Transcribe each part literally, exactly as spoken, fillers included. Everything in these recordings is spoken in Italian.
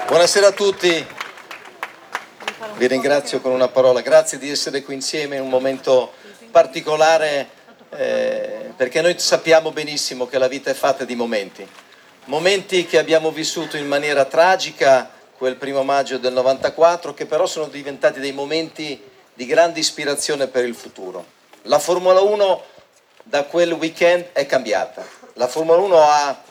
Buonasera a tutti, vi ringrazio con una parola, grazie di essere qui insieme in un momento particolare eh, perché noi sappiamo benissimo che la vita è fatta di momenti, momenti che abbiamo vissuto in maniera tragica quel primo maggio del novantaquattro, che però sono diventati dei momenti di grande ispirazione per il futuro. La Formula uno da quel weekend è cambiata, la Formula uno ha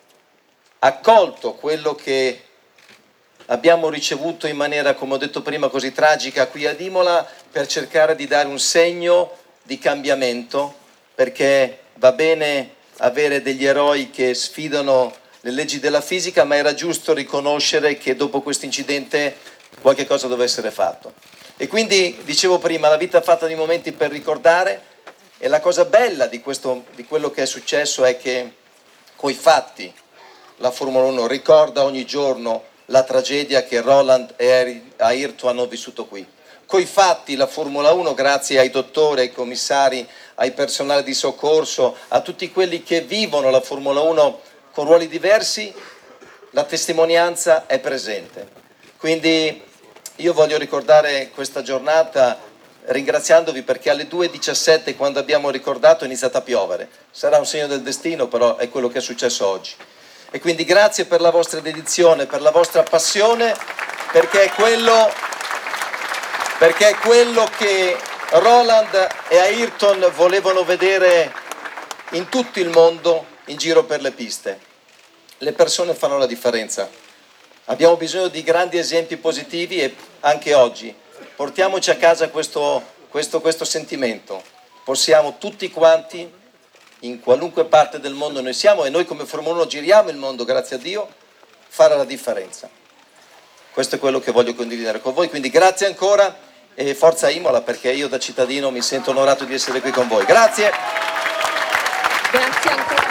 accolto quello che abbiamo ricevuto in maniera, come ho detto prima, così tragica qui ad Imola, per cercare di dare un segno di cambiamento, perché va bene avere degli eroi che sfidano le leggi della fisica, ma era giusto riconoscere che dopo questo incidente qualche cosa doveva essere fatto. E quindi, dicevo prima, la vita è fatta di momenti per ricordare, e la cosa bella di, questo, di quello che è successo è che coi fatti la Formula uno ricorda ogni giorno la tragedia che Roland e Ayrton hanno vissuto qui. Coi fatti la Formula uno, grazie ai dottori, ai commissari, ai personali di soccorso, a tutti quelli che vivono la Formula uno con ruoli diversi, la testimonianza è presente. Quindi io voglio ricordare questa giornata ringraziandovi, perché alle due e diciassette, quando abbiamo ricordato, è iniziata a piovere. Sarà un segno del destino, però è quello che è successo oggi. E quindi grazie per la vostra dedizione, per la vostra passione, perché è quello, perché è quello che Roland e Ayrton volevano vedere in tutto il mondo, in giro per le piste. Le persone fanno la differenza. Abbiamo bisogno di grandi esempi positivi, e anche oggi portiamoci a casa questo, questo, questo sentimento. Possiamo tutti quanti, in qualunque parte del mondo noi siamo, e noi come Formula uno giriamo il mondo, grazie a Dio, fare la differenza. Questo è quello che voglio condividere con voi, quindi grazie ancora e forza Imola, perché io da cittadino mi sento onorato di essere qui con voi. Grazie. Grazie ancora.